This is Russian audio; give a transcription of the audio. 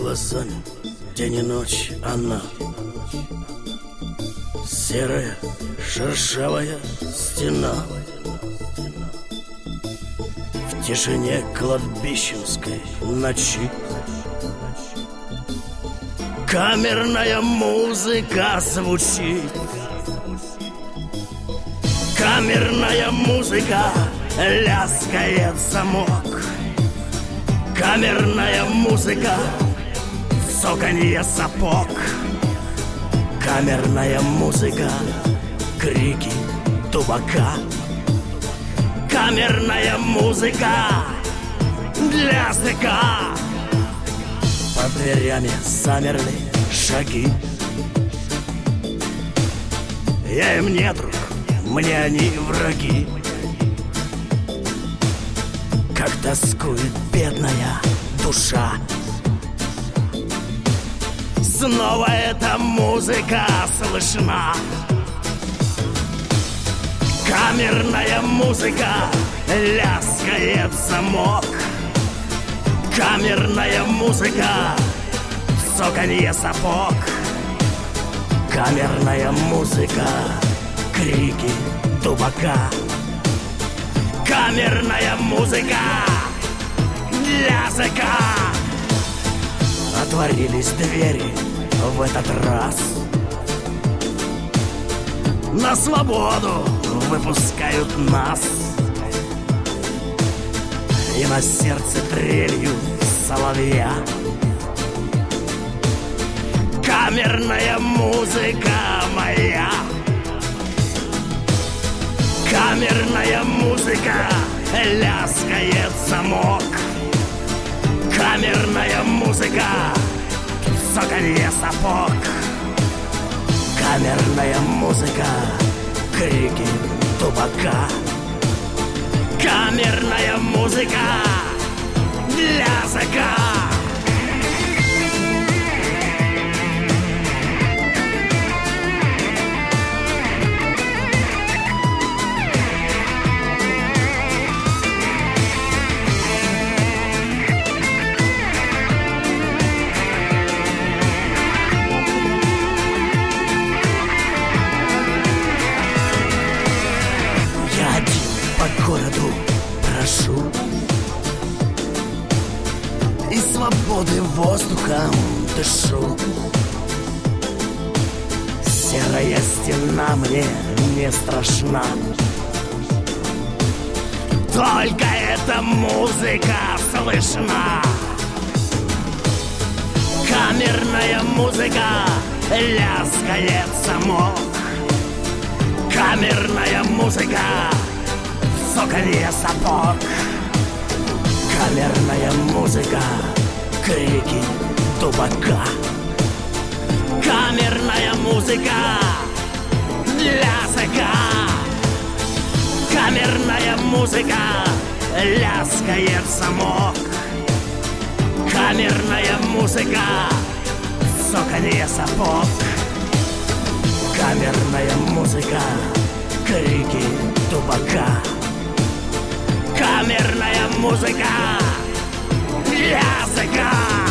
глазами день и ночь она. Серая шершавая стена в тишине кладбищенской ночи. Камерная музыка звучит. Камерная музыка, лязгает замок. Камерная музыка, цоканье сапог. Камерная музыка, крики тубака. Камерная музыка для языка. Под дверями замерли шаги. Я им не друг, мне они враги. Как тоскует бедная душа. Снова эта музыка слышна. Камерная музыка, лязгает замок. Камерная музыка, цоканье сапог. Камерная музыка, крики тубака. Камерная музыка для языка. Отворились двери в этот раз. На свободу выпускают нас. И на сердце трелью соловья. Камерная музыка моя. Камерная музыка, лязгает замок. Камерная музыка, цоканье сапог. Камерная музыка, крики тубака. Камерная музыка для языка. По городу прошу и свободы воздухом дышу. Серая стена мне не страшна. Только эта музыка слышна. Камерная музыка, лязгает замок. Камерная музыка, цоканье сапог. Камерная музыка, крики тубака. Камерная музыка для языка. Камерная музыка, лязгает замок. Камерная музыка, цоканье сапог. Камерная музыка, крики тубака. Камерная музыка для языка.